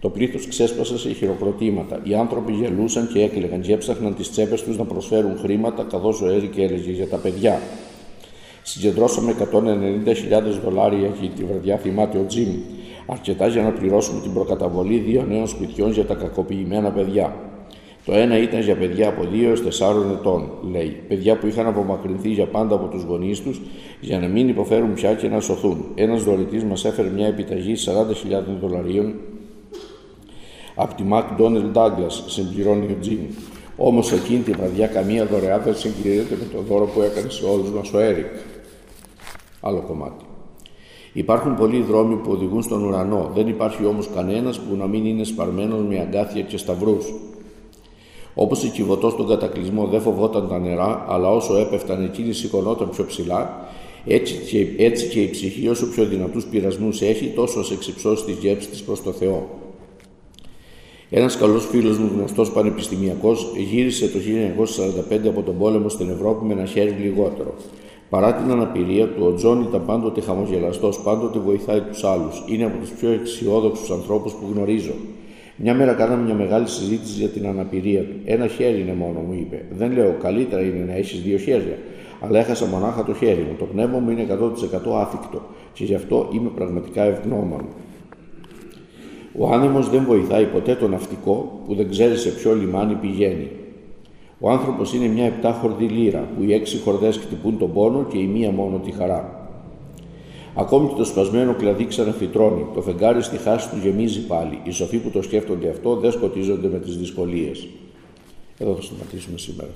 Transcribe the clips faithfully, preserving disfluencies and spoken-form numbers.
Το πλήθος ξέσπασε σε χειροκροτήματα. Οι άνθρωποι γελούσαν και έκλαιγαν και έψαχναν τις τσέπες τους να προσφέρουν χρήματα, καθώς ο Έρικ έλεγε για τα παιδιά. Συγκεντρώσαμε εκατόν ενενήντα χιλιάδες δολάρια και τη βραδιά, θυμάται ο Τζιμ, αρκετά για να πληρώσουμε την προκαταβολή δύο νέων σπιτιών για τα κακοποιημένα παιδιά. Το ένα ήταν για παιδιά από δύο έως τεσσάρων ετών, λέει, παιδιά που είχαν απομακρυνθεί για πάντα από τους γονείς τους για να μην υποφέρουν πια και να σωθούν. Ένας δωρητής μας έφερε μια επιταγή σαράντα χιλιάδες δολαρίων από τη McDonnell Douglas, συμπληρώνει ο Τζιμ. Όμως εκείνη τη βραδιά καμία δωρεά δεν συγκρίνεται με το δώρο που έκανε σε όλους μας ο Έρικ. Άλλο κομμάτι. Υπάρχουν πολλοί δρόμοι που οδηγούν στον ουρανό. Δεν υπάρχει όμως κανένας που να μην είναι σπαρμένος με αγκάθια και σταυρούς. Όπως η Κιβωτός στον κατακλυσμό δεν φοβόταν τα νερά, αλλά όσο έπεφταν εκείνη σηκωνόταν πιο ψηλά, έτσι και, έτσι και η ψυχή όσο πιο δυνατούς πειρασμούς έχει, τόσο ας εξυψώσει τις γεύσεις της προς το Θεό. Ένας καλός φίλος μου, γνωστός πανεπιστημιακός, γύρισε το χίλια εννιακόσια σαράντα πέντε από τον πόλεμο στην Ευρώπη με ένα χέρι λιγότερο. Παρά την αναπηρία του, ο Τζον ήταν πάντοτε χαμογελαστός, πάντοτε βοηθάει τους άλλους. Είναι από τους πιο αισιόδοξους ανθρώπους που γνωρίζω. Μια μέρα κάναμε μια μεγάλη συζήτηση για την αναπηρία του. Ένα χέρι είναι μόνο, μου είπε. Δεν λέω, καλύτερα είναι να έχεις δύο χέρια. Αλλά έχασα μονάχα το χέρι μου. Το πνεύμα μου είναι εκατό τοις εκατό άθικτο και γι' αυτό είμαι πραγματικά ευγνώμων. Ο άνεμος δεν βοηθάει ποτέ τον ναυτικό που δεν ξέρει σε ποιο λιμάνι πηγαίνει. Ο άνθρωπος είναι μια επτάχορδη λύρα που οι έξι χορδές χτυπούν τον πόνο και η μία μόνο τη χαρά. Ακόμη και το σπασμένο κλαδί ξαναφυτρώνει. Το φεγγάρι στη χάση του γεμίζει πάλι. Οι σοφοί που το σκέφτονται αυτό δεν σκοτίζονται με τις δυσκολίες. Εδώ θα σταματήσουμε σήμερα.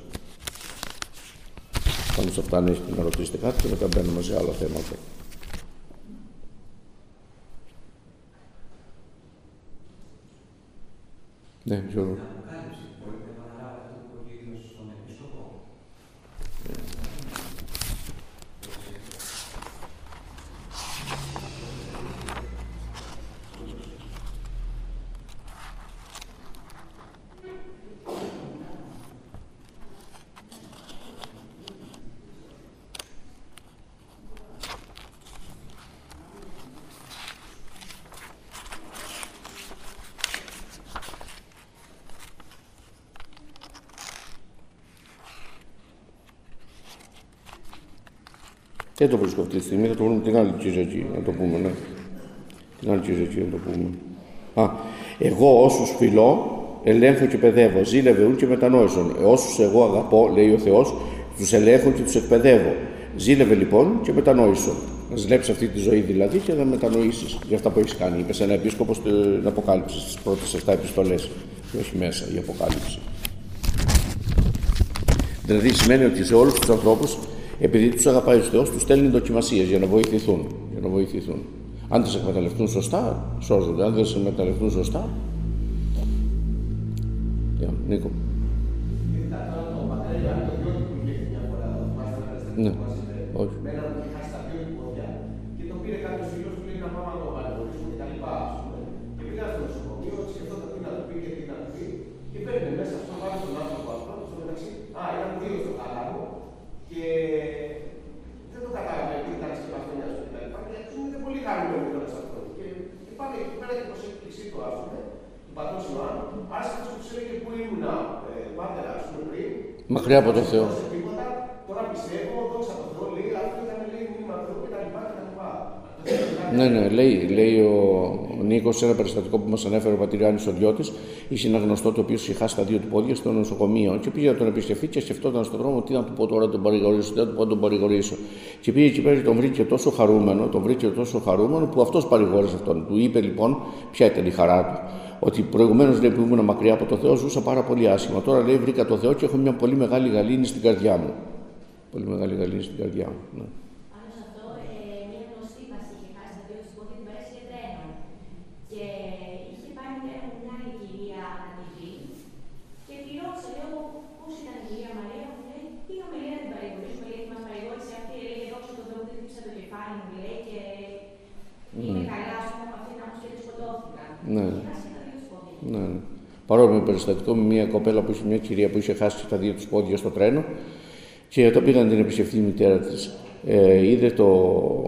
Πάνω σε αυτά, αν έχετε να ρωτήσετε κάτι και μετά μπαίνουμε σε άλλα θέματα. Ναι, Γιώργο. Δεν το βρίσκω αυτή τη στιγμή, θα το βρούμε την άλλη Κυριακή, να το πούμε, ναι. Την άλλη Κυριακή, να το πούμε. Α, εγώ όσους φιλώ, ελέγχω και παιδεύω, ζήλευε ούν και μετανόησον. Όσους εγώ αγαπώ, λέει ο Θεός, τους ελέγχω και τους εκπαιδεύω. Ζήλευε λοιπόν και μετανόησον. Να ζηλέψεις αυτή τη ζωή δηλαδή και να μετανοήσεις για αυτά που έχεις κάνει. Είπε σε ένα επίσκοπο στην Αποκάλυψη, στις πρώτες εφτά επιστολές, που έχει μέσα η Αποκάλυψη. Δηλαδή σημαίνει ότι σε όλους τους ανθρώπους, επειδή τους αγαπάει ο Θεός, τους στέλνει δοκιμασίες για να βοηθηθούν. Για να βοηθηθούν. Αν τις εκμεταλλευτούν σωστά, σώζονται. Αν δεν τις εκμεταλλευτούν σωστά. Για, Νίκο. Ναι, όχι. Και το πήρε κάποιος φίλος του, λέει να πάμε να το παρηγορήσουμε και τα λοιπά, ας πούμε. Και πήγα στο νοσοκομείο, σκεφτόταν τι να του πει και τι να του πει. Και παίρνει μέσα αυτό, βάζει τον άνθρωπο αυτό, στο μεταξύ. Α, ήταν δύο στο χαλάρο. Και δεν το κατάλαβε τι ήταν στην παθονιά σου και τα λοιπά. Και του είναι πολύ χαρούμενο τώρα σε αυτό. Και πάμε εκεί πέρα και προς έκπληξή του, ας πούμε, του πατρός Ιωάννου, άρχισε να του έλεγε πού ήμουνα, πατέρα, ας πούμε, πριν. Μακριά από το Θεό. Τώρα πιστεύω, δόξα τω Θεώ, λέει, αυτό ήταν, λέει, μήνυμα Θεού και τα λοιπά και τα λοιπά. Ναι, ναι, λέει, λέει ο, ο Νίκος σε ένα περιστατικό που μας ανέφερε ο πατήρ Ιωάννης ο Διώτης, είχε ένα γνωστό το οποίο είχε χάσει τα δύο του πόδια στο νοσοκομείο και πήγε να τον επισκεφτεί και σκεφτόταν στον δρόμο τι να του πω τώρα, τον παρηγορήσω, τι να του πω, τον παρηγορήσω. Και πήγε εκεί πέρα και τον βρήκε τόσο χαρούμενο, τον βρήκε τόσο χαρούμενο που αυτός παρηγόρησε αυτόν. Του είπε λοιπόν ποια ήταν η χαρά του. Ότι προηγουμένως λέει που ήμουν μακριά από το Θεό ζούσα πάρα πολύ άσχημα. Τώρα λέει βρήκα το Θεό και έχω μια πολύ μεγάλη γαλήνη στην καρδιά μου. Πολύ μεγάλη γαλήνη στην καρδιά μου. Ναι. Πάνω σε αυτό, ε, μια γνωστή μας είχε χάσει τα δύο της πόδια την πέρασε για τρένο. Και είχε πάει μια μια άλλη κυρία ανατυχή και τη ρώτησε, λέω, πώς ήταν η κυρία Μαρία, μου λέει, πήγαμε λέει να την παρηγορήσουμε, γιατί μας παρηγόρησε αυτή, λέει, δόξα τω Θεώ, δεν χτύπησα το κεφάλι μου, λέει, και mm. είναι καλά, ας πούμε, από αυτήν όμως και τη σκοτώθηκα. Ναι. Είχε χάσει τα δύο της πόδια. Ναι. Παρόμοιο περιστατικό με μια κοπέλα που είχε μια κυρία που είχε χάσει τα δύο της πόδια στο τρένο. Και όταν πήγαν να την επισκεφτεί η μητέρα της, ε, είδε το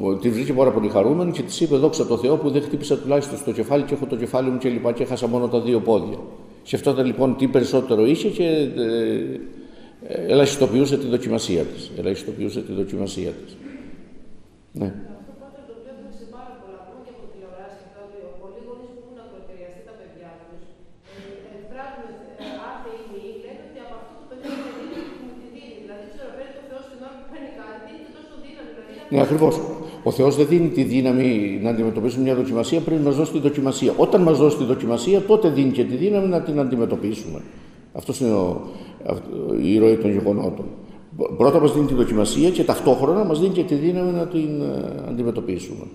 τη βρήκε πάρα πολύ χαρούμενη και της είπε: δόξα τω Θεώ που δεν χτύπησα τουλάχιστον στο κεφάλι και έχω το κεφάλι μου και λοιπά και έχασα μόνο τα δύο πόδια. Σκεφτόταν λοιπόν τι περισσότερο είχε και ε, ε, ελαχιστοποιούσε τη δοκιμασία της. Ελαχιστοποιούσε τη δοκιμασία της. Ναι. Αυτό πάντως το οποίο έδειξε πάρα πολλά ακόμα και από τηλεοράση και ότι πολλοί γονείς που έχουν ακροτεριαστεί τα παιδιά τους εκφράζουν άθεοι ή λένε ότι από αυτό το παιδί είναι δύναμη που μου τη δίνει. Δηλαδή, ξέρω, παίρνει το Θεό στην ώρα που κάνει κάτι, δίνει τόσο δύναμη. Δηλαδή, ναι, ακριβώς. Ο Θεός δεν δίνει τη δύναμη να αντιμετωπίσουμε μια δοκιμασία πριν μας δώσει τη δοκιμασία. Όταν μας δώσει τη δοκιμασία, τότε δίνει και τη δύναμη να την αντιμετωπίσουμε. Αυτό είναι ο, η ροή των γεγονότων. Πρώτα μας δίνει τη δοκιμασία και ταυτόχρονα μας δίνει και τη δύναμη να την uh, αντιμετωπίσουμε.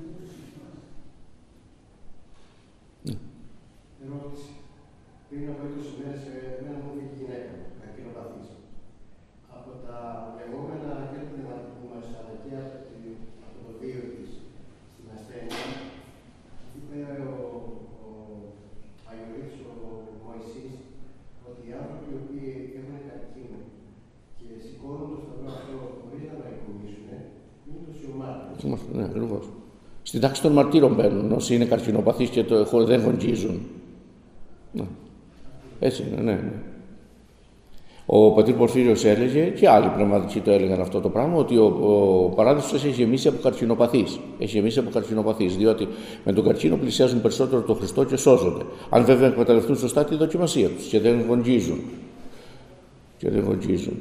Ερώτηση. Πριν από είκοσι μέρες, εμένα μου είχε η γυναίκα μου, καρκινοπαθής. Από τα λεγόμενα και του πνευματικού μας, αλλά και από το βίο της στην ασθένεια, είπε ο, ο Αγιορείτης, ο Μωυσής, ότι οι άνθρωποι οι οποίοι έχουν καρκίνο και σηκώνουν το σταυρό αυτό χωρίς να λαϊκομίσουν, είναι το σιωμάτιο. Ναι, ακριβώς. Στην τάξη των μαρτύρων μπαίνουν όσοι είναι καρκινοπαθείς και το, δεν γονγίζουν. Ναι. Έτσι είναι, ναι, ναι. Ο πατήρ Πορφύριος έλεγε, και άλλοι πνευματικοί το έλεγαν αυτό το πράγμα, ότι ο, ο παράδεισος έχει γεμίσει από καρκινοπαθείς. Έχει γεμίσει από καρκινοπαθείς, διότι με τον καρκίνο πλησιάζουν περισσότερο τον Χριστό και σώζονται. Αν βέβαια εκμεταλλευτούν σωστά τη δοκιμασία τους και δεν γονγίζουν. Και δεν γονγίζουν.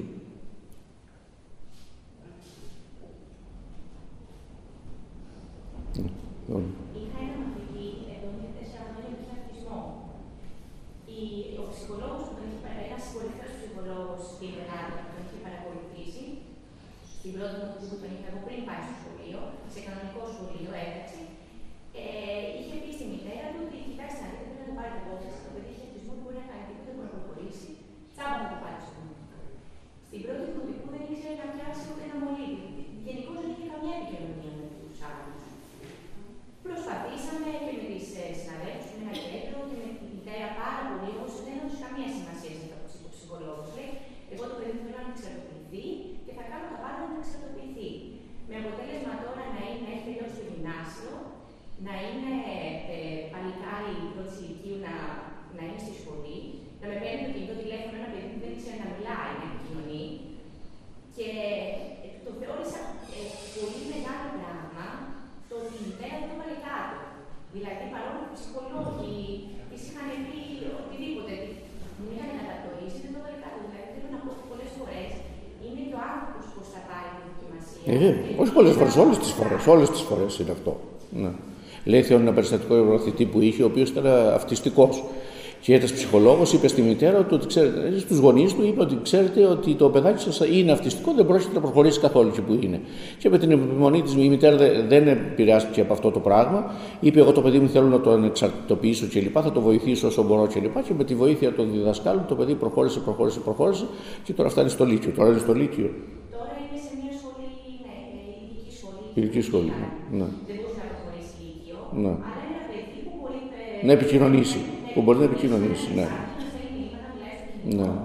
Είχα ένα μαθητή εδώ και τέσσερα χρόνια με αυτισμό. Ο ψυχολόγος που τον είχε παρακολουθήσει, ένας κορυφαίος ψυχολόγος στην Ελλάδα που τον είχε παρακολουθήσει, στην πρώτη μου που τον είχα εγώ πριν πάει στο σχολείο, σε κανονικό σχολείο, έταξε, ε, είχε πει στη μητέρα του ότι κοιτάξτε να δείτε, πρέπει να το πάρετε απόψε. Το παιδί έχει αυτισμό που μπορεί να κάνει τίποτα, μπορεί να προχωρήσει. Τσάμπα να το πάρει στο δημοτικό. Στην πρώτη δημοτικού δεν ήξερε να πιάσει ούτε ένα μολύβι. Γενικώ δεν είχε καμιά επικοινωνία με του άλλου. Προσπαθήσαμε και με τις συναδέλφους, με ένα κέντρο και με την μητέρα πάρα πολύ, όμως δεν έδωσε καμία σημασία σε αυτό ο ψυχολόγος. Λέει, εγώ το παιδί θέλω να εξαρτοποιηθεί και θα κάνω τα πάντα να εξαρτοποιηθεί. Με αποτέλεσμα τώρα να είναι, έχει τελειώσει το γυμνάσιο, να είναι ε, παλικάρι πρώτη ηλικίου, να, να είναι στη σχολή, να με παίρνει το κινητό τηλέφωνο ένα παιδί που δεν ήξερε να μιλάει, να επικοινωνεί. Και ε, το θεώρησα ε, πολύ μεγάλο πράγμα. Το ότι η μητέρα δεν το βάλε κάτω. Δηλαδή, παρόλο που οι ψυχολόγοι της είχαν πει οτιδήποτε, μου είχαν κατατορίσει, δεν το βάλε κάτω. Δηλαδή, θέλω να πω ότι πολλές φορές είναι και ο άνθρωπος πώς θα πάρει τη δοκιμασία. Ε, όχι πολλές φορές, όλες τις φορές. Όλες τις φορές είναι αυτό. Ναι. Λέει Θεόν ένα περιστατικό ευρωθητή που είχε, ο οποίος ήταν αυτιστικός. Και ένας ψυχολόγος είπε στη μητέρα του, ότι ξέρετε, στους γονείς του είπε ότι ξέρετε ότι το παιδάκι σας είναι αυτιστικό, δεν πρόκειται να προχωρήσει καθόλου εκεί που είναι. Και με την επιμονή της η μητέρα δεν επηρεάστηκε από αυτό το πράγμα. Είπε: εγώ το παιδί μου θέλω να το ανεξαρτητοποιήσω κλπ. Θα το βοηθήσω όσο μπορώ κλπ. Και, και με τη βοήθεια των διδασκάλων το παιδί προχώρησε, προχώρησε, προχώρησε και τώρα φτάνει στο Λύκειο. Τώρα είναι στο Λύκειο. Τώρα είναι σε μια σχολή, ναι, ειδική σχολή. Ειδική σχολή, ναι. Δεν μπορούσε να προχωρήσει Λύκειο. Ναι. Αλλά είναι ένα παιδί που μπορεί να επικοινωνήσει. Που μπορεί να επικοινωνήσει, ναι. Ναι. Ναι.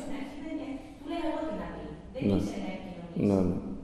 Ναι.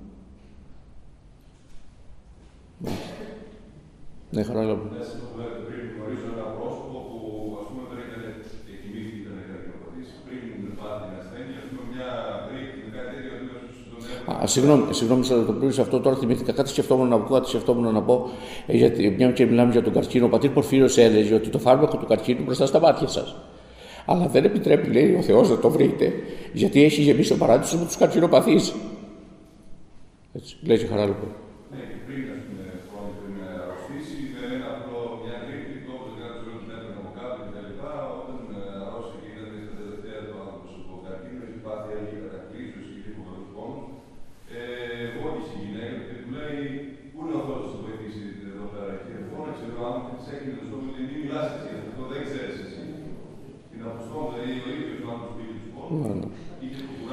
Ναι, χαρά μου. Πριν γνωρίζω ένα πρόσωπο που ας πούμε δεν έκανε εκκοιμήθηκε, ήταν καρκινοπαθής, πριν πάθει την ασθένεια, ας πούμε μια γρήπη, κάτι τέτοιο, Α, συγγνώμη, συγγνώμη, θα το πει αυτό. Τώρα θυμήθηκα κάτι, σκεφτόμουν να πω, κάτι σκεφτόμουν να πω. Ε, γιατί μια και μιλάμε για τον καρκίνο, ο πατήρ Πορφύριος έλεγε ότι το φάρμακο του καρκίνου μπροστά στα μάτια σας. Αλλά δεν επιτρέπει, λέει ο Θεός, να το βρείτε, γιατί έχει γεμίσει ο παράδεισος με τους καρκινοπαθείς. Έτσι, λέει και χαρά λοιπόν. Ναι, και πριν, ας πούμε, χρόνια πριν αρρωστήσει, δεν είναι απλό μια γρήπη, το όπως δεν ξέρω τι μέτρων από κάτω κτλ. Όταν αρρώστησε και είδατε στα τελευταία του άνθρωπος από καρκίνο, έχει πάθει άλλη κατακλείσωση και φοβερούς πόνους. Βόλησε η γυναίκα και του λέει: πού είναι ο Θεός να σε βοηθήσει εδώ πέρα? Και φώναξε ο άνθρωπος και της έκλεινε το στόμα, γιατί μην μιλάς εσύ, αυτό δεν ξέρεις εσύ. Την αποστόλη, δηλαδή ο ίδιος ο άνθρωπος πήγε τους πόνους, είχε το κουράγιο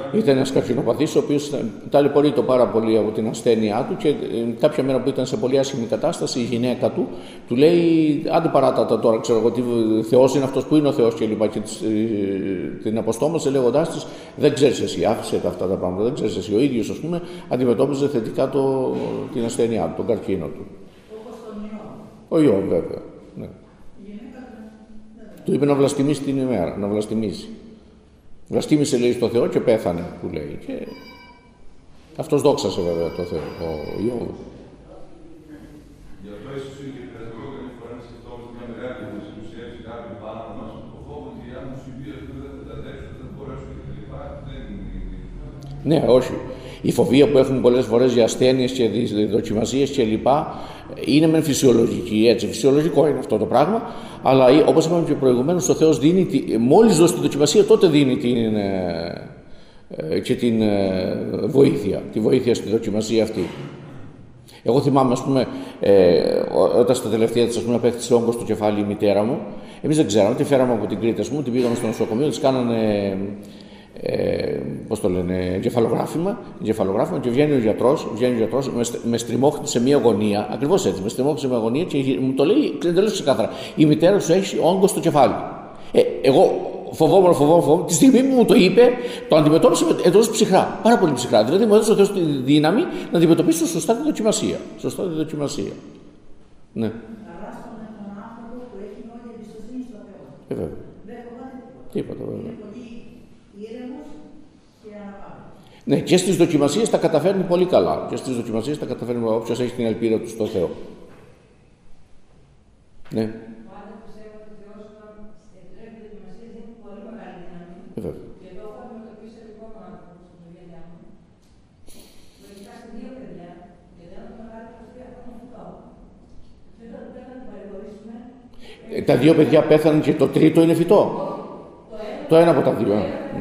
Ήταν ένας καρκινοπαθής, ο οποίος ταλαιπωρεί το πάρα πολύ από την ασθένειά του και κάποια μέρα που ήταν σε πολύ άσχημη κατάσταση, η γυναίκα του του λέει: άντε παράτατα τώρα, ξέρω εγώ, τι Θεός είναι αυτός, που είναι ο Θεός και λοιπά. Και την αποστόμασε λέγοντάς της: δεν ξέρεις εσύ, άφησε αυτά τα πράγματα, δεν ξέρεις εσύ. Ο ίδιος, ας πούμε, αντιμετώπιζε θετικά το, την ασθένειά του, τον καρκίνο του. Όπως τον Ο ιό. ιό, βέβαια. Ναι. Του είπε να βλαστημίσει την ημέρα, να βλαστημίσει. Βλαστήμησε, λέει, στο Θεό και πέθανε, που λέει. Και αυτός δόξασε βέβαια το Θεό, ο Ιώβ. Γι' αυτό ίσως είναι και πειραστικό καμία φορά να σκεφτόμαστε μια μεγάλη που μας ενουσιάζει κάποιοι πάνω μας, το φόβο ότι αν μου συμβεί αυτό δεν θα τα αντέξω, δεν μπορέσω και τα λοιπά. Δεν είναι. Ναι, όχι. Η φοβία που έχουν πολλές φορές για ασθένειες και δοκιμασίες και λοιπά είναι μεν φυσιολογική, έτσι, φυσιολογικό είναι αυτό το πράγμα, αλλά όπως είπαμε και προηγουμένως, ο Θεός δίνει, μόλις δώσει τη δοκιμασία, τότε δίνει την, ε, και την ε, βοήθεια, τη βοήθεια στη δοκιμασία αυτή. Εγώ θυμάμαι, ας πούμε, ε, όταν στα τελευταία της, ας πούμε, απέκτησε όγκος στο κεφάλι η μητέρα μου, εμείς δεν ξέραμε, τη φέραμε από την Κρήτη, ας πούμε, την πήγαμε στο νοσοκομείο, της κάνανε Ε, πώς το λένε, εγκεφαλογράφημα, εγκεφαλογράφημα και βγαίνει ο γιατρός, βγαίνει ο γιατρός με, με στριμώχνει σε μια γωνία, ακριβώς έτσι, με στριμώχνει σε μια γωνία και μου το λέει εντελώς ξεκάθαρα: η μητέρα σου έχει όγκο στο κεφάλι. Ε, εγώ φοβόμουν, φοβόμουν, φοβόμουν. Τη στιγμή που μου το είπε, το αντιμετώπισε εντελώς ψυχρά, πάρα πολύ ψυχρά. Δηλαδή μου έδωσε ο Θεός τη δύναμη να αντιμετωπίσω σωστά τη δοκιμασία. Σωστά τη δοκιμασία. Ναι. Καλά στον άνθρωπο που έχει όλη εμπιστοσύνη στο Θεό. Ε, βέβαια. Δεν φοβάται τίποτα, βέβαια. Ήρεμος και αναπάβει. Ναι, και στις δοκιμασίες τα καταφέρνει πολύ καλά. Και στις δοκιμασίες τα καταφέρνει όποιος έχει την ελπίδα του στο Θεό. Ναι. Πάντα πιστεύω ότι ο Θεός όταν επιτρέπει δοκιμασίες έχει πολύ μεγάλη δύναμη. Βέβαια. Και εδώ έχω αντιμετωπίσει εγώ τον άνθρωπο στην οικογένειά μου. Λογικά σε δύο παιδιά, και δεν έχω μεγάλη προσφυγή από τον φυτό. Δεν θα την παρηγορήσουμε. Τα δύο παιδιά πέθαναν και το τρίτο είναι φυτό. Το ένα από τα δύο.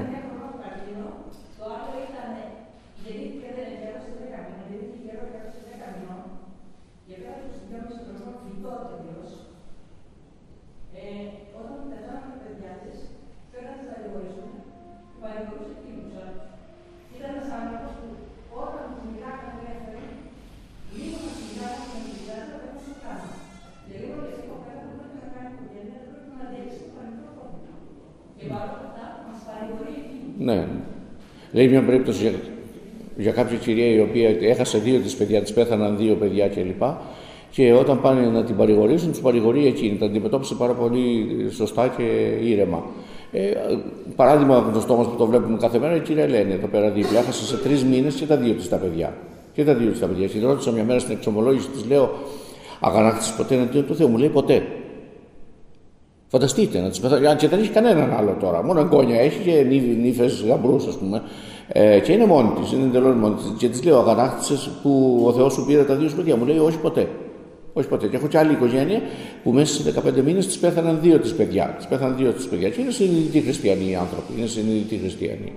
Ναι. Λέει μια περίπτωση για, για κάποια κυρία η οποία έχασε δύο της παιδιά, της πέθαναν δύο παιδιά κλπ. Και όταν πάνε να την παρηγορήσουν, τους παρηγορεί εκείνη. Τα αντιμετώπισε πάρα πολύ σωστά και ήρεμα. Ε, παράδειγμα γνωστό μας που το βλέπουμε κάθε μέρα, η κυρία Ελένη εδώ πέρα δίπλα. Έχασε σε τρεις μήνες και τα δύο της τα παιδιά. Και τα δύο της τα παιδιά. Και ρώτησα μια μέρα στην εξομολόγηση, της λέω: αγανάκτησες ποτέ εναντίον του Θεού? Μου λέει: ποτέ. Φανταστείτε να τις πεθάνει, και δεν έχει κανέναν άλλο τώρα. Μόνο εγγόνια έχει και νύφες γαμπρούς, ας πούμε. Ε, και είναι μόνη της, είναι εντελώς μόνη της. Και της λέω: αγανάκτησες που ο Θεός σου πήρε τα δύο σου παιδιά? Μου λέει: όχι ποτέ. Όχι ποτέ. Και έχω και άλλη οικογένεια που μέσα σε δεκαπέντε μήνες της πέθαναν δύο της παιδιά. Της πέθαναν δύο της παιδιά. Και είναι συνειδητοί χριστιανοί οι άνθρωποι. Είναι συνειδητοί χριστιανοί.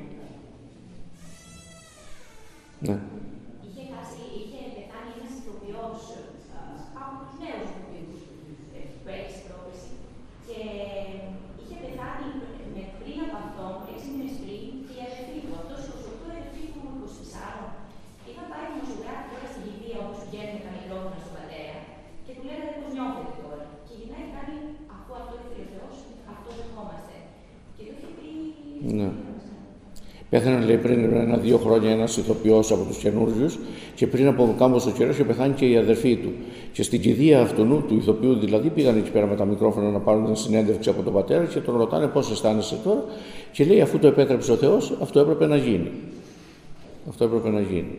Ναι. Είχε χάσει, είχε πεθάνει ένας ηθοποιός από τους νέους ηθοποιούς που έχει πρόκληση και είχε πεθάνει με πριν από αυτόν, έξι μήνες πριν, και η αδερφή του. Αυτός είκοσι οκτώ, η αδερφή του είκοσι τέσσερα. Είχαν πάει δημοσιογράφοι τώρα στην κηδεία όπως βγαίνουν τα μικρόφωνα στον πατέρα και του λέγανε πώς νιώθετε τώρα. Και γυρνάει και κάνει: αφού αυτό ήθελε ο Θεός, αυτό δεχόμαστε. Και το είχε πει. Ναι. Πέθανε, λέει, πριν ένα-δύο χρόνια ένας ηθοποιός από τους καινούριους και πριν από κάμποσο καιρό είχε πεθάνει και η αδερφή του. Και στην κηδεία αυτού του ηθοποιού, δηλαδή, πήγαν εκεί πέρα με τα μικρόφωνα να πάρουν μια συνέντευξη από τον πατέρα και τον ρωτάνε πώς αισθάνεσαι τώρα. Και λέει: αφού το επέτρεψε ο Θεός, αυτό έπρεπε να γίνει. Αυτό έπρεπε να γίνει.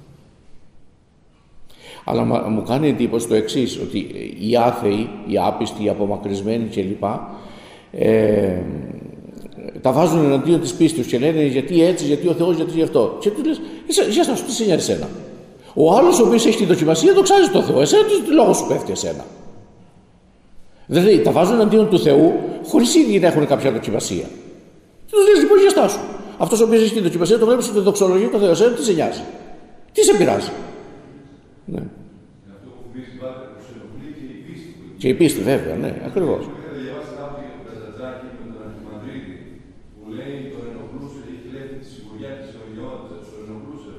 Αλλά μου κάνει εντύπωση το εξής, ότι οι άθεοι, οι άπιστοι, οι απομακρυσμένοι κλπ. Ε, τα βάζουν εναντίον της πίστης και λένε γιατί έτσι, γιατί ο Θεός, γιατί γι' αυτό. Και του λες: για σας, τι σε νοιάζει εσένα? Ο άλλος ο οποίος έχει τη δοκιμασία δοξάζει τον Θεό. Εσένα τι λόγο σου πέφτει εσένα? Δηλαδή τα βάζουν εναντίον του Θεού χωρίς ήδη να έχουν κάποια δοκιμασία. Και του λες: λοιπόν, για στάσου. Αυτός ο οποίος έχει τη δοκιμασία το βλέπεις ότι δοξολογεί τον Θεό. Εσένα τι σε νοιάζει? Τι σε πειράζει? Ναι. Αυτό που βρίσκει πάντα που σε ενοχλεί και η πίστη. Και η πίστη, βέβαια, ναι, ακριβώς. Είχατε διαβάσει κάποιο για τον Καζατζάκη με τον Αρχιμανδρίτη που λέει: τον ενοχλούσε και έχει λέει τη σιγουριά της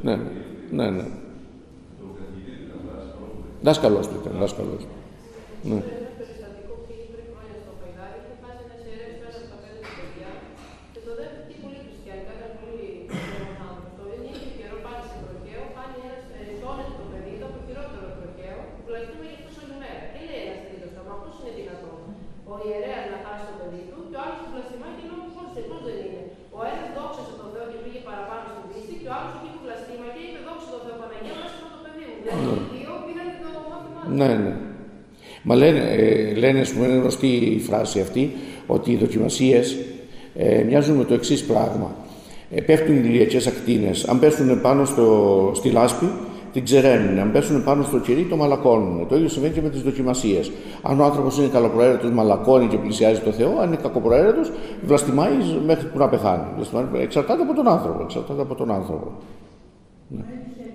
Ναι, ναι, ναι. Το καθηγητή ήταν δάσκαλος. Δάσκαλος του ήταν, δάσκαλος του. Ναι. Ένα περιστατικό πήγε πριν χρόνια στο Παϊδάρι, είχε χάσει ένα ιερέα πέρα από τα πέντε του παιδιά και το δεύτερο τι πολύ χριστιανικά, ήταν πολύ άνθρωπο. Το δεν είχε καιρό πάλι σε τροχαίο, κάνει ένα σώνεται το παιδί, το χειρότερο τροχαίο, τουλάχιστον είχε αυτό όλη μέρα. Και λέει ένα τρίτο στόμα, πώ είναι δυνατόν ο ιερέα να χάσει το παιδί του και ο άλλο του βλαστημά και λέει πώ δεν είναι. Ο ένα δόξασε τον Θεό και πήγε παραπάνω στην πίστη και ο άλλο είχε βλαστήμα και είπε δόξα τον Θεό Παναγία, μα το παιδί μου. Δηλαδή οι δύο πήραν το μάθημά του. Ναι, ναι. Μα λένε, ε, λένε ας πούμε, είναι γνωστή η φράση αυτή, ότι οι δοκιμασίες ε, μοιάζουν με το εξής πράγμα. Ε, πέφτουν οι ηλιακές ακτίνες. Αν πέσουν πάνω στο, στη λάσπη, την ξεραίνουν. Αν πέσουν πάνω στο κερί, το μαλακώνουν. Το ίδιο συμβαίνει και με τις δοκιμασίες. Αν ο άνθρωπος είναι καλοπροαίρετος, μαλακώνει και πλησιάζει το Θεό. Αν είναι κακοπροαίρετος, βλαστημάει μέχρι που να πεθάνει. Εξαρτάται από τον άνθρωπο. Εξαρτάται από τον άνθρωπο. Ναι.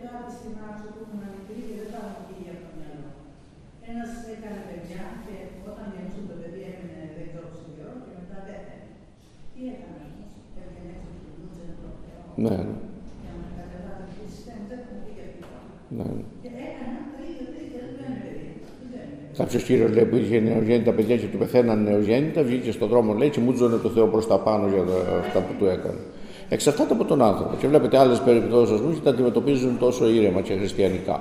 Ναι, ναι. Ναι. Κάποιος κύριος λέει που είχε νεογέννητα παιδιά και του πεθαίναν νεογέννητα, βγήκε στον δρόμο λέει και μούτζωνε το Θεό προς τα πάνω για αυτά που του έκανε. Εξαρτάται από τον άνθρωπο. Και βλέπετε άλλες περιπτώσεις μου και τα αντιμετωπίζουν τόσο ήρεμα και χριστιανικά.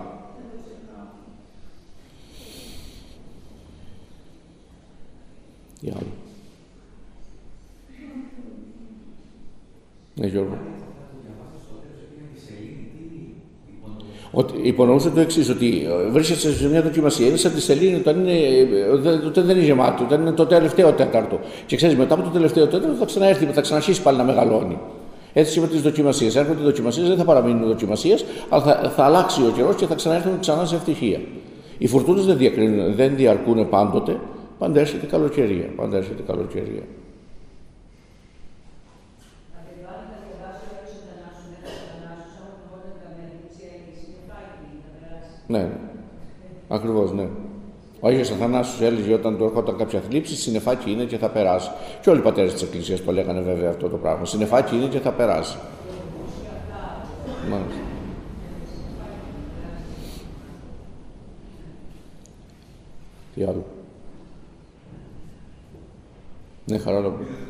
Τι άλλο. Ναι, Γιώργο. Ότι υπονοούσε το εξής, ότι βρίσκεσαι σε μια δοκιμασία. Είναι σαν τη σελήνη όταν, είναι, όταν δεν είναι γεμάτη, όταν είναι το τελευταίο τέταρτο. Και ξέρεις, μετά από το τελευταίο τέταρτο θα ξαναέρθει, θα ξαναρχίσει πάλι να μεγαλώνει. Έτσι και με τις δοκιμασίες. Έρχονται οι δοκιμασίες, δεν θα παραμείνουν δοκιμασίες, αλλά θα, θα αλλάξει ο καιρός και θα ξαναέρθουν ξανά σε ευτυχία. Οι φουρτούνες δεν, δεν διαρκούν πάντοτε, πάντα έρχεται καλοκαιρία. Πάντα έρχεται καλοκαιρία. Ναι, ακριβώς, ναι. Ο Άγιος Αθανάσιος έλεγε όταν του έρχονταν κάποια θλίψη, συννεφάκι είναι και θα περάσει. Και όλοι οι πατέρες της Εκκλησίας το λέγανε βέβαια αυτό το πράγμα. Συννεφάκι είναι και θα περάσει. Μάλιστα. Τι άλλο. Ναι, χαρά.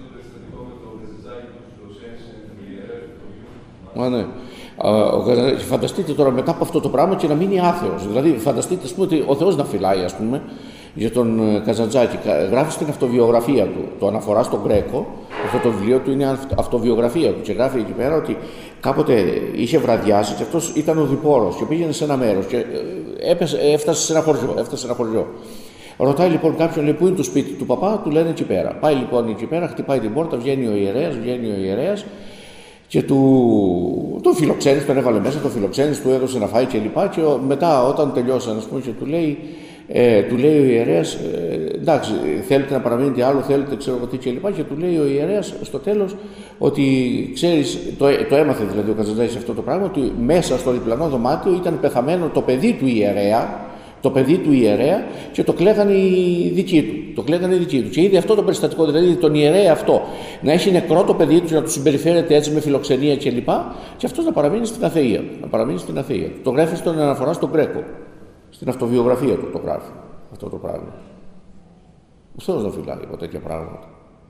Μα ναι. Uh, φανταστείτε τώρα μετά από αυτό το πράγμα και να μείνει άθεος. Δηλαδή, φανταστείτε ας πούμε, ότι ο Θεός να φυλάει, ας πούμε, για τον uh, Καζαντζάκη. Γράφει στην αυτοβιογραφία του, το αναφορά στον Γκρέκο, αυτό το βιβλίο του είναι αυτοβιογραφία του. Και γράφει εκεί πέρα ότι κάποτε είχε βραδιάσει και αυτός ήταν οδηπόρος και πήγαινε σε ένα μέρος και έπεσε, έφτασε σε ένα χωριό. Έφτασε σε ένα χωριό. Ρωτάει λοιπόν κάποιον, λέει, πού είναι το σπίτι του παπά, του λένε εκεί πέρα. Πάει λοιπόν εκεί πέρα, χτυπάει την πόρτα, βγαίνει ο ιερέας, βγαίνει ο ιερέας. Και του τον φιλοξένησε, τον έβαλε μέσα, τον φιλοξένησε, του έδωσε να φάει και λοιπά. Και μετά, όταν τελειώσαν, ας πούμε, και του λέει, ε, του λέει ο ιερέας, ε, εντάξει, θέλετε να παραμείνετε άλλο, θέλετε, ξέρω εγώ τι και λοιπά. Και του λέει ο ιερέας στο τέλος ότι ξέρεις, το, το έμαθε δηλαδή ο Καζαντζάκης αυτό το πράγμα, ότι μέσα στο διπλανό δωμάτιο ήταν πεθαμένο το παιδί του ιερέα. Το παιδί του ιερέα και το κλαίγανε οι δικοί του. Το κλαίγανε οι δικοί του. Και είδε αυτό το περιστατικό, δηλαδή τον ιερέα αυτό, να έχει νεκρό το παιδί του και να του συμπεριφέρεται έτσι με φιλοξενία κλπ. Και, και αυτό να παραμείνει στην αθεία. Να παραμείνει στην αθεία. Το γράφει στον αναφορά στον Γκρέκο. Στην αυτοβιογραφία του το γράφει αυτό το πράγμα. Ο Θεός δεν φυλάει από τέτοια πράγματα.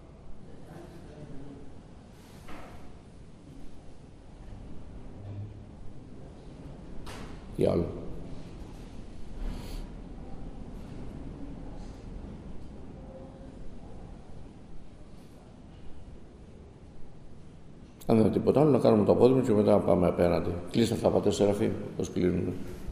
Τι άλλο. Αν δεν τίποτα άλλο, να κάνουμε το απόδειγμα και μετά πάμε απέναντι. Κλείστε αυτά, πατέρα Σεραφείμ, πώς κλείνουμε.